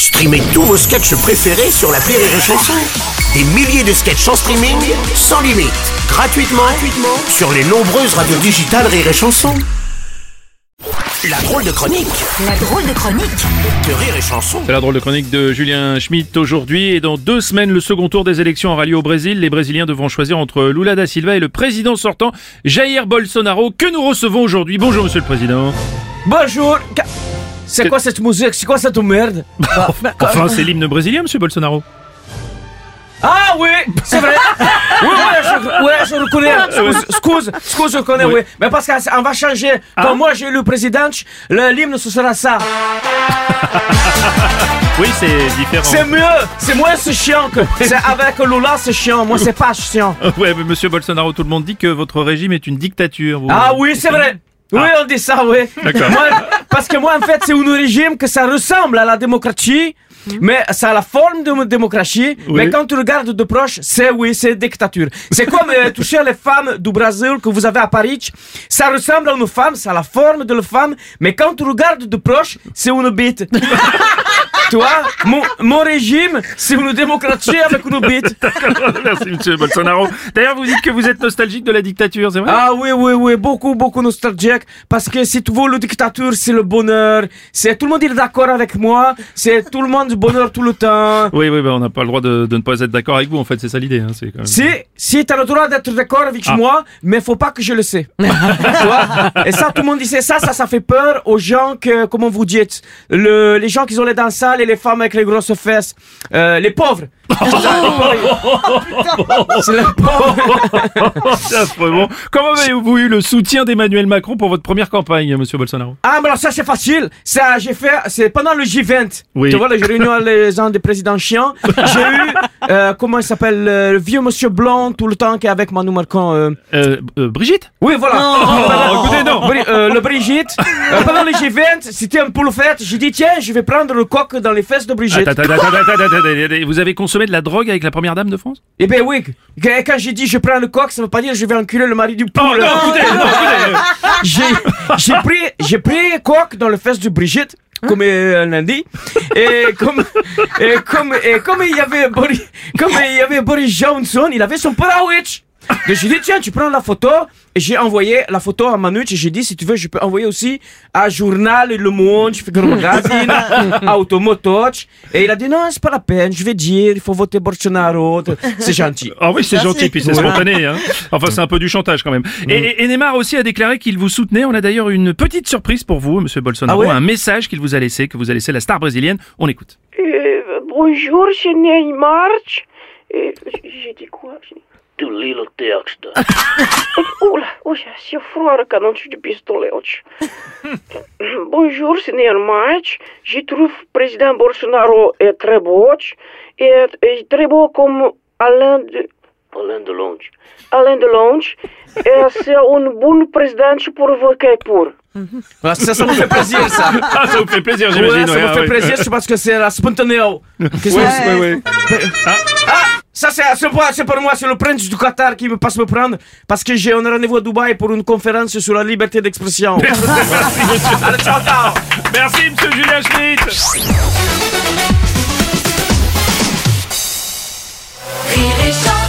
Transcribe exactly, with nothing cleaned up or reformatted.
Streamez tous vos sketchs préférés sur l'appli Rire et Chanson. Des milliers de sketchs en streaming, sans limite, gratuitement, gratuitement sur les nombreuses radios digitales Rire et Chanson. La drôle de chronique. La drôle de chronique de Rire et Chanson. C'est la drôle de chronique de Julien Schmitt aujourd'hui. Et dans deux semaines, le second tour des élections aura lieu au Brésil. Les Brésiliens devront choisir entre Lula da Silva et le président sortant, Jair Bolsonaro, que nous recevons aujourd'hui. Bonjour, monsieur le président. Bonjour. C'est quoi cette musique? C'est quoi cette merde? Enfin, c'est l'hymne brésilien, monsieur Bolsonaro. Ah oui, c'est vrai. Oui, oui, je, ouais, je reconnais. Excuse, excuse, excuse, je connais, oui. oui. Mais parce qu'on va changer. Quand ah. moi j'ai le président, le l'hymne ce sera ça. Oui, c'est différent. C'est mieux, c'est moins c'est chiant que. C'est avec Lula, c'est chiant. Moi, c'est pas chiant. Ouais, mais monsieur Bolsonaro, tout le monde dit que votre régime est une dictature. Vous... Ah oui, c'est vrai. Oui, ah. on dit ça, oui. D'accord. Moi, parce que moi, en fait, c'est un régime que ça ressemble à la démocratie. Mais ça a la forme de démocratie, oui. Mais quand tu regardes de proche, c'est oui, c'est dictature. C'est comme euh, toucher les femmes du Brésil que vous avez à Paris. Ça ressemble à une femme, ça a la forme de la femme, mais quand tu regardes de proche, c'est une bite. Tu vois, mon, mon régime, c'est une démocratie avec une bite. Merci, monsieur Bolsonaro. D'ailleurs, vous dites que vous êtes nostalgique de la dictature, c'est vrai? Ah oui, oui, oui, beaucoup, beaucoup nostalgique. Parce que si tu veux, la dictature, c'est le bonheur. C'est tout le monde est d'accord avec moi. C'est tout le monde bonheur tout le temps. Oui, oui, bah, on n'a pas le droit de, de ne pas être d'accord avec vous, en fait, c'est ça l'idée. Hein, c'est quand même... Si, si, t'as le droit d'être d'accord avec ah. moi, mais faut pas que je le sais. Et ça, tout le monde dit ça, ça, ça fait peur aux gens que, comment vous dites, le, les gens qui ont les dents sales et les femmes avec les grosses fesses, euh, les pauvres. Oh, c'est les pauvres. C'est affreux. Comment avez-vous eu le soutien d'Emmanuel Macron pour votre première campagne, monsieur Bolsonaro? Ah, mais alors ça, c'est facile. Ça, j'ai fait, c'est pendant le G vingt. Oui. Tu vois, les réunions les gens des présidents chiants. J'ai eu, euh, comment il s'appelle, euh, le vieux monsieur blanc tout le temps qui est avec Manu Marcon. Euh... Euh, euh, Brigitte? Oui, voilà. Oh, oh, écoutez, non. Bri- euh, le Brigitte. Euh, pendant le G vingt, c'était un peu le fête. J'ai dit, tiens, je vais prendre le coq dans les fesses de Brigitte. Attends, attends, attends, attends, attends, attends. Vous avez consommé de la drogue avec la première dame de France? Eh ben oui. Quand j'ai dit je prends le coq, ça veut pas dire je vais enculer le mari du poule. Oh, non, écoutez, non, écoutez. J'ai, j'ai pris, j'ai pris le coq dans les fesses de Brigitte. Comme elle l'a dit, et comme, et comme, et comme il y avait Boris, comme il y avait Boris Johnson, il avait son parawitch. Donc j'ai dit tiens tu prends la photo et j'ai envoyé la photo à Manu et j'ai dit si tu veux je peux envoyer aussi à Journal Le Monde, je fais un magazine, à Automotoch et il a dit non c'est pas la peine, je vais dire il faut voter Bolsonaro, c'est gentil. Ah oui c'est gentil puis c'est spontané hein. Enfin c'est un peu du chantage quand même. Mm. Et, et Neymar aussi a déclaré qu'il vous soutenait. On a d'ailleurs une petite surprise pour vous monsieur Bolsonaro, ah ouais un message qu'il vous a laissé, que vous a laissé la star brésilienne. On écoute. Euh, bonjour c'est Neymar. Et j'ai dit quoi? Tu lis le texte. Oula, oula, c'est froid quand on tue du pistolet. Bonjour, c'est Neymar. Je trouve le président Bolsonaro est très beau. Et est très beau comme Alain de... Alain Delon. Alain Delon. Et c'est un bon président pour voter pour. Ah, ça, ça me fait plaisir, ça. Ah, ça vous fait plaisir, j'imagine. Ouais, ça ouais, me ah, fait ouais. plaisir, c'est parce que c'est la spontané. Qu'est-ce que oui, oui. Ah, ah, ça, c'est, c'est, pour, c'est pour moi, c'est le prince du Qatar qui me passe me prendre parce que j'ai un rendez-vous à Dubaï pour une conférence sur la liberté d'expression. Merci, monsieur. Allez, ciao, ciao. Merci, monsieur Julien Schmitt. Rire et Chanson.